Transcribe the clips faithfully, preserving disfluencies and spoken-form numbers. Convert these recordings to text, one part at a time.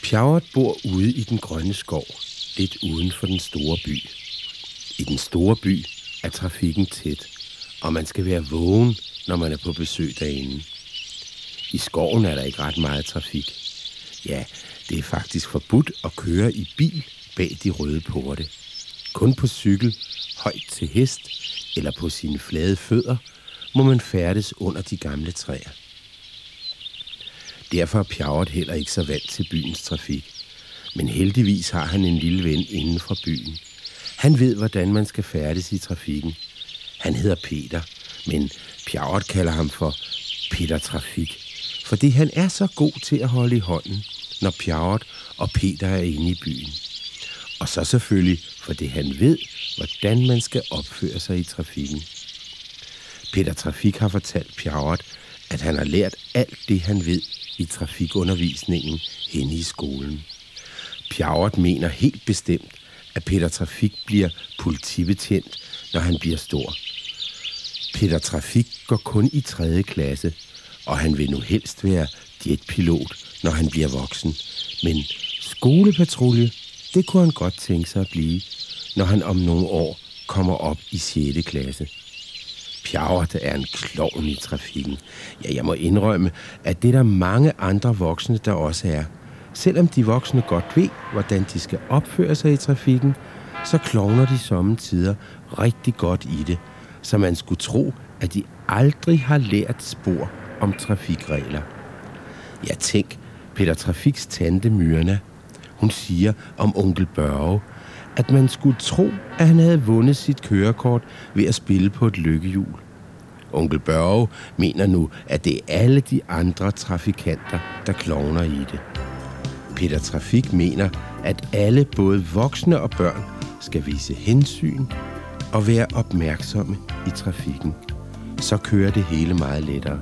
Pjerrot bor ude i den grønne skov, lidt uden for den store by. I den store by er trafikken tæt, og man skal være vågen, når man er på besøg derinde. I skoven er der ikke ret meget trafik. Ja, det er faktisk forbudt at køre i bil bag de røde porte. Kun på cykel, højt til hest eller på sine flade fødder må man færdes under de gamle træer. Derfor er Pjerrot heller ikke så vant til byens trafik. Men heldigvis har han en lille ven inden for byen. Han ved, hvordan man skal færdes i trafikken. Han hedder Peter, men Pjerrot kalder ham for Peter Trafik, fordi han er så god til at holde i hånden, når Pjerrot og Peter er inde i byen. Og så selvfølgelig, fordi han ved, hvordan man skal opføre sig i trafikken. Peter Trafik har fortalt Pjerrot, at han har lært alt det, han ved i trafikundervisningen henne i skolen. Pjerrot mener helt bestemt, at Peter Trafik bliver politibetjent, når han bliver stor. Peter Trafik går kun i tredje klasse, og han vil nu helst være jetpilot, når han bliver voksen. Men skolepatrulje, det kunne han godt tænke sig at blive, når han om nogle år kommer op i sjette klasse. Pjerrot er en klovn i trafikken. Ja, jeg må indrømme, at det er der mange andre voksne, der også er. Selvom de voksne godt ved, hvordan de skal opføre sig i trafikken, så klovner de sommetider rigtig godt i det, så man skulle tro, at de aldrig har lært spor om trafikregler. Ja, tænk, Peter Trafiks tante Myrna. Hun siger om onkel Børge, at man skulle tro, at han havde vundet sit kørekort ved at spille på et lykkehjul. Onkel Børge mener nu, at det er alle de andre trafikanter, der klovner i det. Peter Trafik mener, at alle, både voksne og børn, skal vise hensyn og være opmærksomme i trafikken. Så kører det hele meget lettere.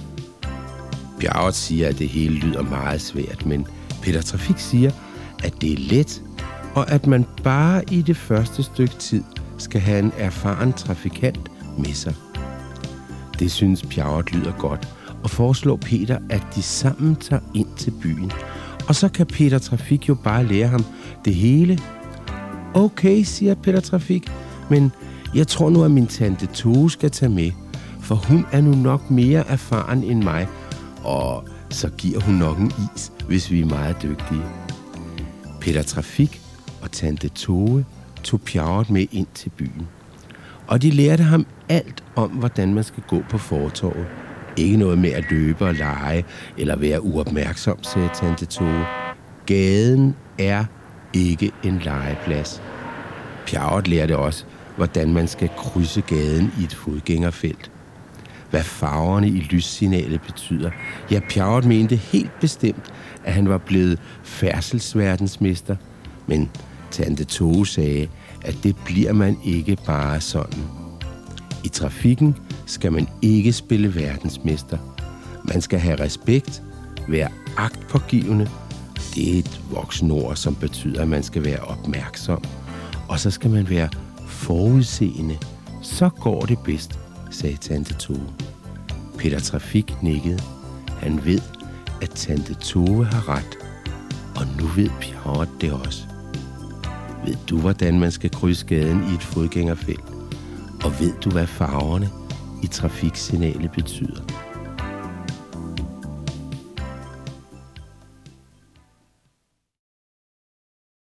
Pjerrot siger, at det hele lyder meget svært, men Peter Trafik siger, at det er let, og at man bare i det første stykke tid skal have en erfaren trafikant med sig. Det synes Pjerrot lyder godt, og foreslår Peter, at de sammen tager ind til byen. Og så kan Peter Trafik jo bare lære ham det hele. Okay, siger Peter Trafik, men jeg tror nu, at min tante Tove skal tage med, for hun er nu nok mere erfaren end mig, og så giver hun nok en is, hvis vi er meget dygtige. Peter Trafik og tante Tove tog Pjerrot med ind til byen. Og de lærte ham alt om, hvordan man skal gå på fortovet. Ikke noget med at løbe og lege eller være uopmærksom, sagde tante Tove. Gaden er ikke en legeplads. Pjerrot lærte også, hvordan man skal krydse gaden i et fodgængerfelt. Hvad farverne i lyssignalet betyder. Ja, Pjerrot mente helt bestemt, at han var blevet færdselsverdensmester. Men tante Tove sagde, at det bliver man ikke bare sådan. I trafikken skal man ikke spille verdensmester. Man skal have respekt, være agtpågivende. Det er et voksenord, som betyder, at man skal være opmærksom. Og så skal man være forudseende. Så går det bedst, sagde tante Tove. Peter Trafik nikkede. Han ved, at tante Tove har ret. Og nu ved Pjerrot det også. Ved du, hvordan man skal krydse gaden i et fodgængerfelt? Og ved du, hvad farverne i trafiksignalet betyder?